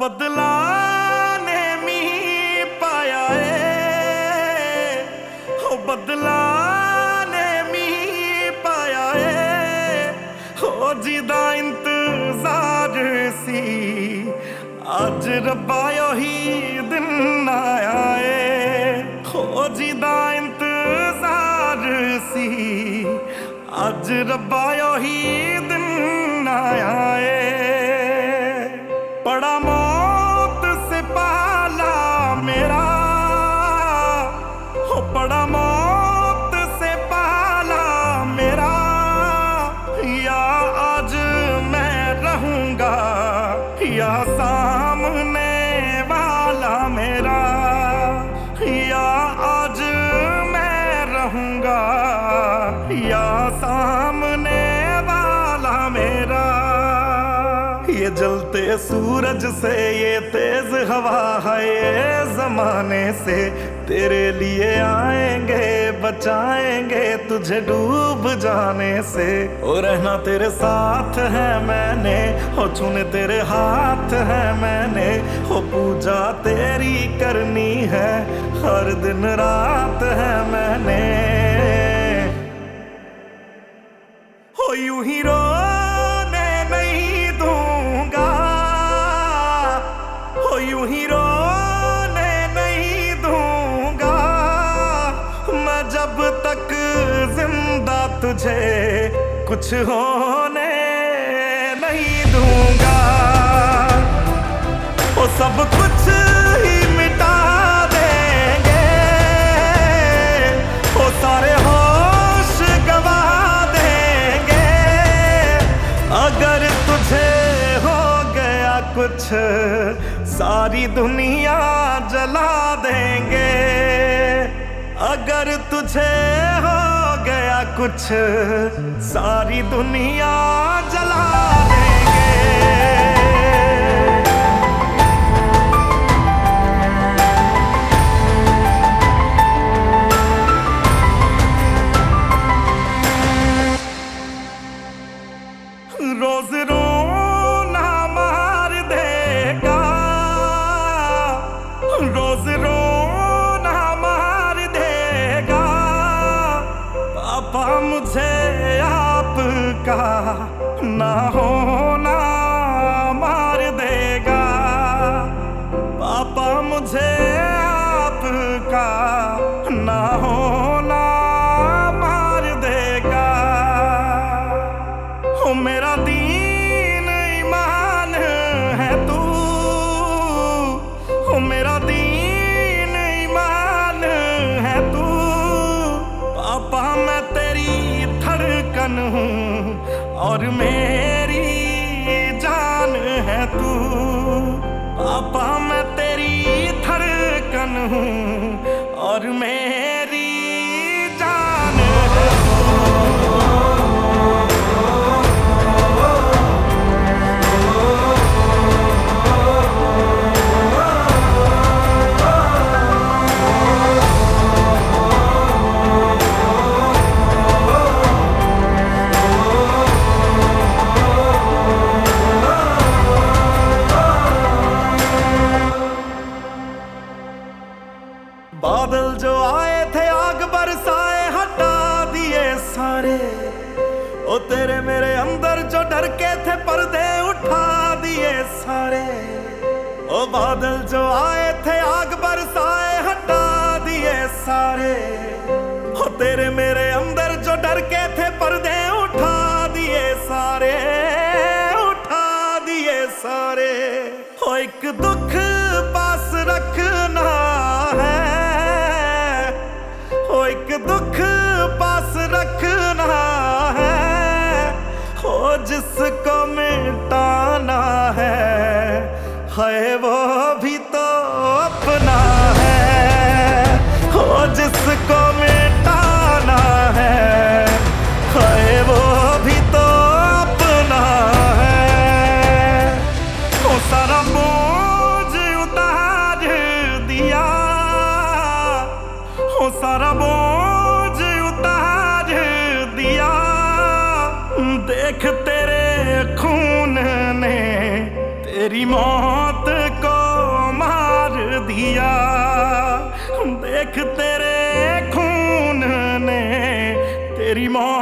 बदला ने मी पाया हो बदला ने मी पाया हो जिदा इंतजार सी अज रब्बा ही दिन आया हो जिदा इंतजार सी अज रब्बा ही दिन आया बड़ा मौत से पाला मेरा हो बड़ा मौत से पाला मेरा या आज मैं रहूंगा या सामने वाला मेरा या आज मैं रहूंगा या सामने वाला मेरा ये जलते सूरज से ये तेज हवा है ये जमाने से तेरे लिए आएंगे बचाएंगे तुझे डूब जाने से ओ रहना तेरे साथ है मैंने हो चुने तेरे हाथ है मैंने हो पूजा तेरी करनी है हर दिन रात है मैंने हो यूं ही रोने नहीं दूंगा हो यूं ही रोने नहीं दूंगा मैं जब तक जिंदा तुझे कुछ होने नहीं दूंगा वो सब कुछ ही मिटा देंगे वो सारे होश गवा देंगे अगर तुझे हो गया कुछ सारी दुनिया जला देंगे अगर तुझे हो गया कुछ सारी दुनिया जला देंगे रोज रोना मार देगा रोज रोना मार देगा पापा मुझे आपका ना होना मार देगा पापा मुझे आपका ना होना मार देगा हो मेरा दीन ईमान है तू हो मेरा दीन ईमान है तू पापा मैं तेरी धड़कन हूँ और मेरी जान है तू पापा मैं तेरी धड़कन हूँ और मेरी जान है बादल जो आए थे आग बरसाए हटा दिए सारे ओ तेरे मेरे अंदर जो डर के थे पर्दे उठा दिए सारे ओ बादल जो आए थे आग बरसाए हटा दिए सारे ओ तेरे मेरे अंदर जो डर के थे पर्दे उठा दिए सारे उठा दिए सारे ओ एक दुख पास रखना है एक दुख पास रखना है हो जिसको मिटाना है वो भी तो अपना है हो जिसको मिटाना है वो भी तो अपना है वो सारा बोझ उतार दिया हो सारा बोझ उतार दिया देख तेरे खून ने तेरी मौत को देख तेरे खून ने तेरी मौत